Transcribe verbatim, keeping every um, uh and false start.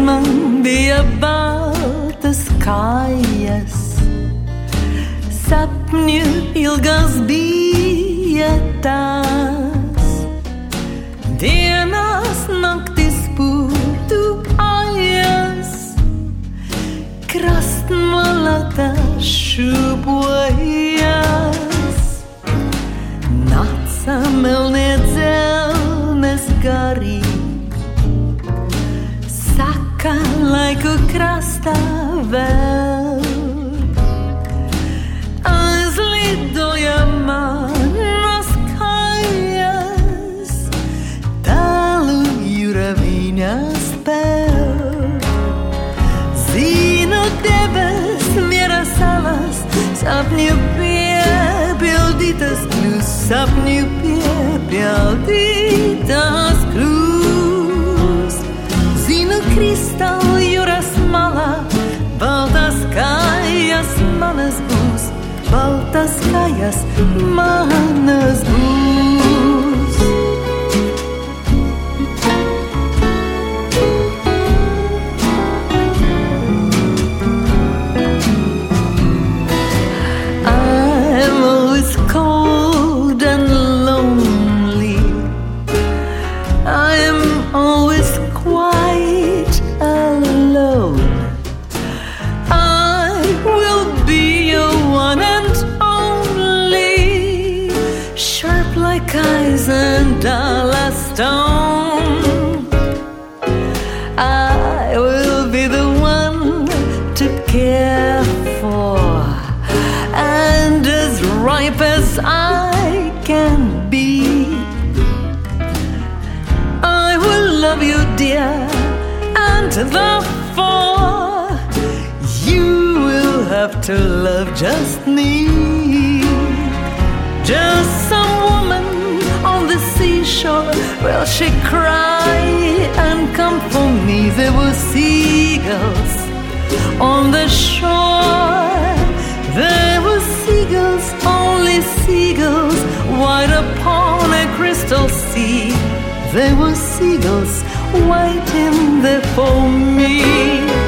man bija baltas kājas, sapņu ilgas bija tās, dienās naktis būtu ajas, krastmala šūpojas, nāca melnie dzelnes garī, saka laiku krastā vēl, aizlidoja manas kājas, tālu jūra viņas pel. Zinu debes, miera salas, sapņu piepildītas kļūs, sapņu piepildītas kļūs. Zinu kristālu jūras malā, baltas kājas manas būs, baltas kājas manas būs. I'm always cold and lonely, I am always quite alone. I will be your one and only, sharp like eyes and dull as stone. I will be the one to care for, and as ripe as I can be. I will love you, dear, and therefore you will have to love just me. Just some woman on the seashore, will she cry and come for me? There were seagulls on the shore, there were seagulls, only seagulls, wide upon a crystal sea. There were seagulls waiting there for me.